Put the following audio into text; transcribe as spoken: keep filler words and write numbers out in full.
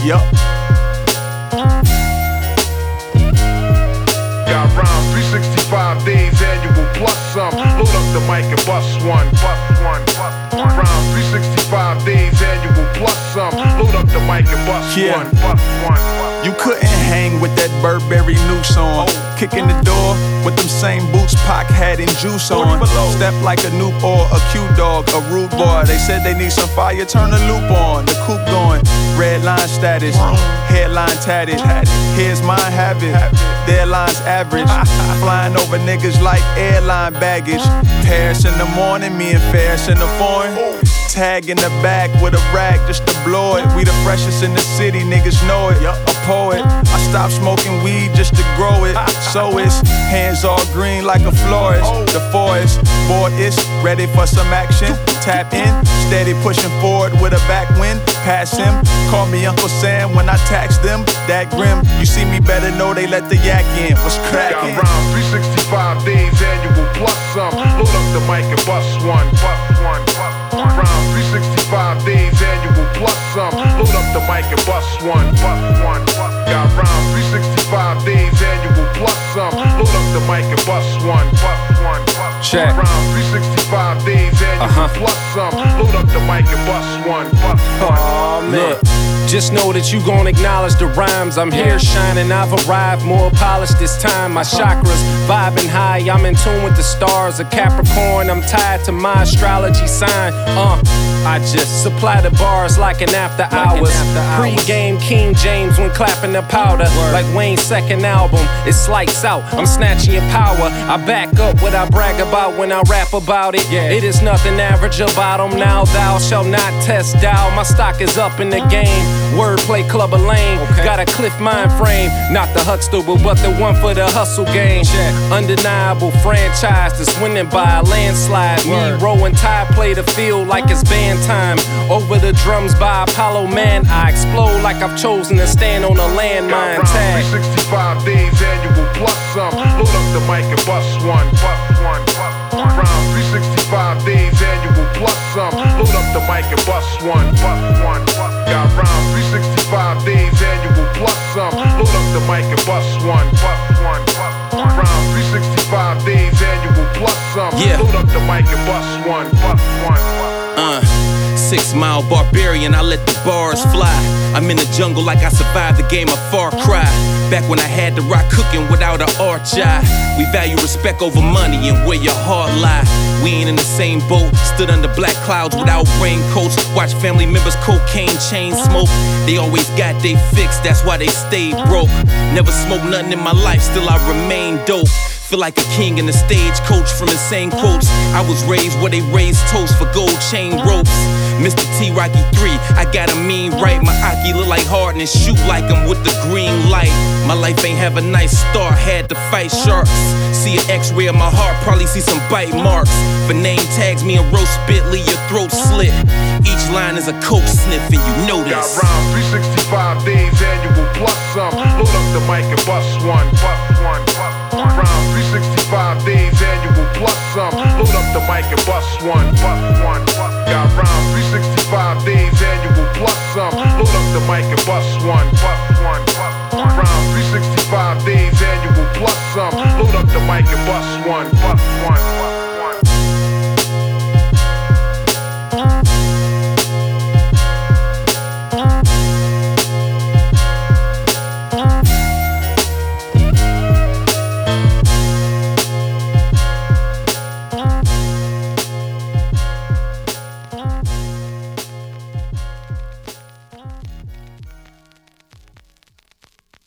Yup. Got rhymes, three sixty-five days annual plus some. Load up the mic and bust one, bust one, bust one. Rhymes, three sixty-five days annual plus some. Load up the mic and bust Yeah. one, bust one. You couldn't hang with that Burberry noose on. Kicking the door with them same boots Pac had in juice on. Step like a noob or a cute dog, a rude boy. They said they need some fire, turn the loop on. The coupe going, red line status, headline tatted. Here's mine, have it. Their line's average. Flying over niggas like airline baggage. Paris in the morning, me and Ferris in the foreign. Tag in the back with a rag just to blow it. We the freshest in the city, niggas know it. A poet. I stopped smoking weed just to grow it. So it's hands all green like a florist. The forest, boy, it's ready for some action. Tap in, steady pushing forward with a backwind. Pass him, call me Uncle Sam when I tax them. That grim, you see me better know they let the yak in. What's cracking? Got rhymes, three sixty-five days annual plus some. Load up the mic and bust one, bust one, bust one. Rhymes, three sixty-five days annual plus some. Load up the mic and bust one, bust one, bust. Got rhymes, three sixty-five days annual plus some. Load up the mic and bust one, bust one, bust. Check. Rhymes, three sixty-five days annual Uh-huh. plus some. Load up the mic and bust one, bust one. Oh, look, just know that you gon' acknowledge the rhymes. I'm here shining, I've arrived more polished this time. My chakras vibing high, I'm in tune with the stars. A Capricorn, I'm tied to my astrology sign. Uh, I just supply the bars like an after hours. Pre-game King James when clapping the powder. Like Wayne's second album, it's lights out. I'm snatching your power. I back up what I brag about when I rap about it. It is nothing average about them. Now thou shalt not test thou. My stock is up in the game. Wordplay Clubber Lane. Got a cliff mind frame. Not the Huxtable, but the one for the hustle game. Undeniable franchise that's winning by a landslide. Me, Row, and Ty play the field like it's band time. Over the drums by Apollo Man, I explode like I've chosen to stand on a landmine Got tag. rhymes, three sixty-five days annual plus some. Load up the mic and bust one, bust one, bust one. Rhymes, three sixty-five days annual plus some. Load up the mic and bust one, bust one, bust. Got rhymes, three sixty-five days annual plus some. Load up the mic and bust one, bust one, bust one. Rhymes, three sixty-five days annual plus some. Yeah. Load up the mic and bust one, bust one, bust. Uh, six mile barbarian, I let the bars fly. I'm in the jungle like I survived the game of Far Cry. Back when I had the rock cooking without an arch eye. We value respect over money and where your heart lie. We ain't in the same boat, stood under black clouds without raincoats. Watch family members cocaine chain smoke. They always got they fix, that's why they stayed broke. Never smoked nothing in my life, still I remain dope. Feel like a king in the stagecoach from insane quotes. I was raised where they raised toast for gold chain ropes. Mister T Rocky three, I got a mean right. My Aki look like Harden and shoot like him with the green light. My life ain't have a nice start, had to fight sharks. See an x-ray of my heart, probably see some bite marks. For name tags me and roast spit, leave your throat slit. Each line is a coke sniff and you know Got this. rhymes, three sixty-five days annual plus some. Load up the mic and bust one, bust one, bust one. Rhymes, three sixty-five days annual plus some. Load up the mic and bust one, bust one, bust. Got rhymes, three sixty-five days annual plus some. Load up the mic and bust one, bust one, bust one. Rhymes, three sixty-five days annual plus some. Load up the mic and bust one, bust one.